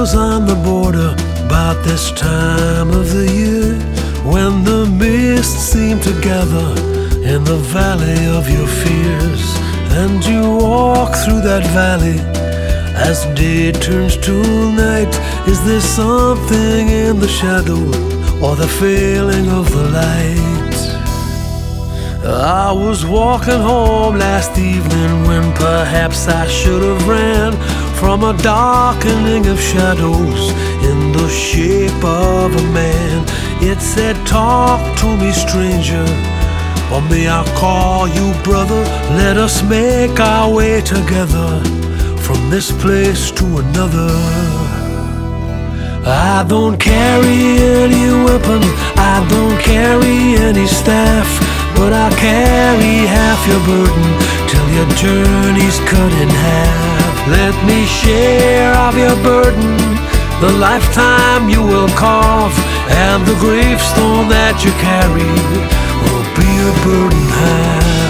hills on the border, about this time of the year, when the mists seem to gather in the valley of your fears, and you walk through that valley as day turns to night. Is there something in the shadow or the failing of the light? I was walking home last evening when perhaps I should have ran from a darkening of shadows in the shape of a man. It said, talk to me, stranger, or may I call you brother? Let us make our way together from this place to another. I don't carry any weapon, I don't carry any staff, but I carry half your burden till your journey's cut in half. Let me share of your burden, the lifetime you will carve, and the gravestone that you carry will be your burden half.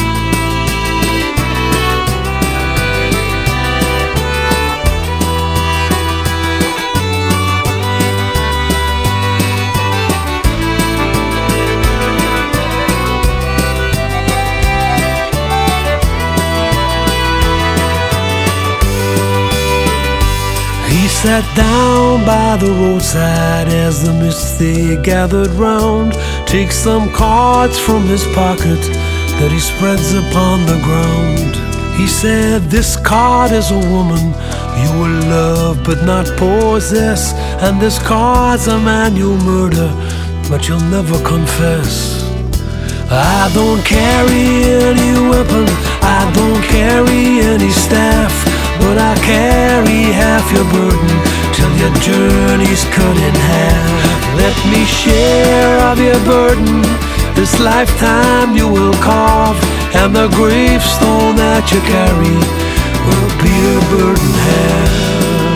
He sat down by the roadside as the mist they gathered round, takes some cards from his pocket that he spreads upon the ground. He said, this card is a woman you will love but not possess, and this card's a man you'll murder but you'll never confess. I don't carry any weapon, I don't carry any staff, but I carry half your burden till your journey's cut in half. Let me share of your burden, this lifetime you will carve, and the gravestone that you carry will be your burden half.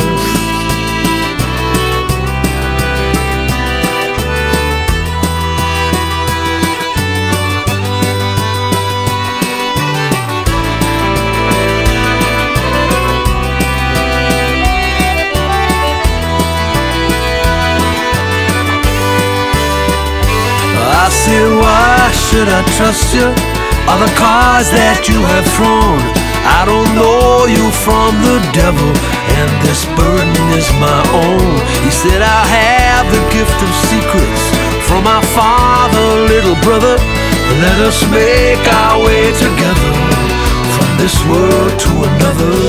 I said, why should I trust you, or the cards that you have thrown? I don't know you from the devil, and this burden is my own. He said, I have the gift of secrets from my father, little brother. Let us make our way together from this world to another.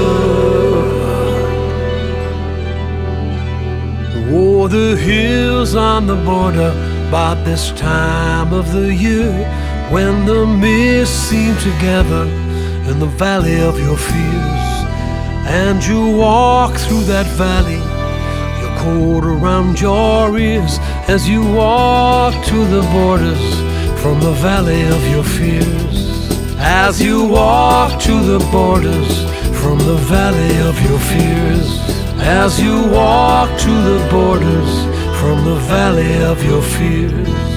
Oh, the hills on the border, about this time of the year, when the mists seem to gather in the valley of your fears, and you walk through that valley, your coat around your ears, as you walk to the borders from the valley of your fears. As you walk to the borders from the valley of your fears, as you walk to the borders from the valley of your fears.